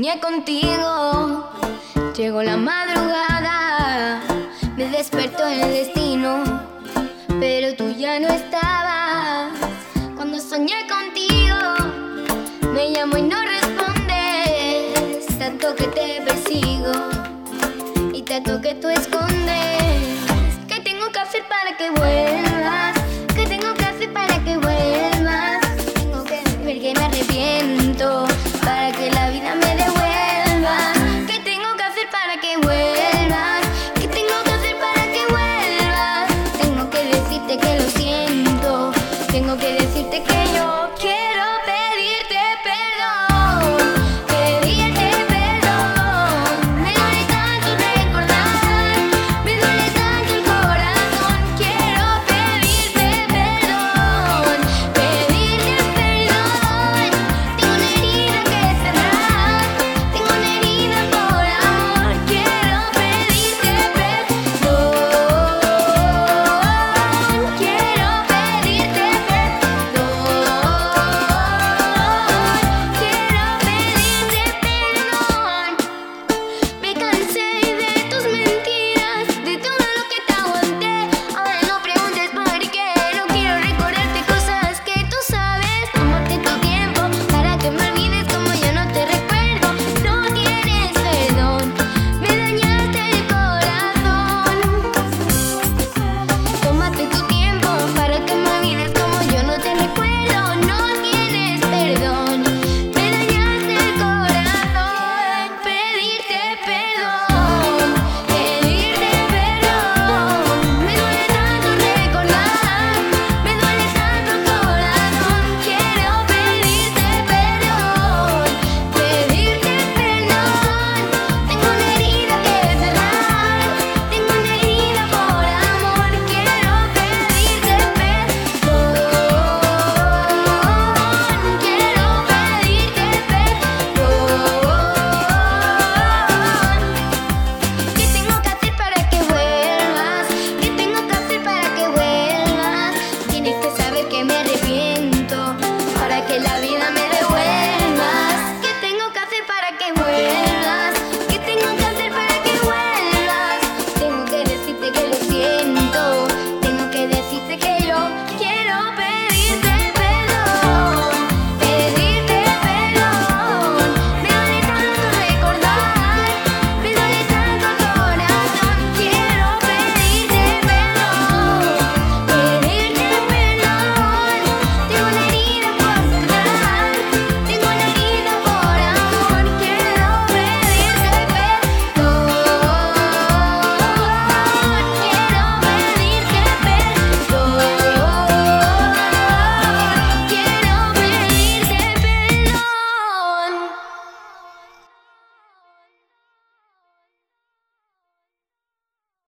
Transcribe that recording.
Soñé contigo, llegó la madrugada, me despertó el destino, pero tú ya no estabas. Cuando soñé contigo, me llamo y no respondes, tanto que te persigo y tanto que tú escondes. ¿Qué tengo que hacer para que vuelvas?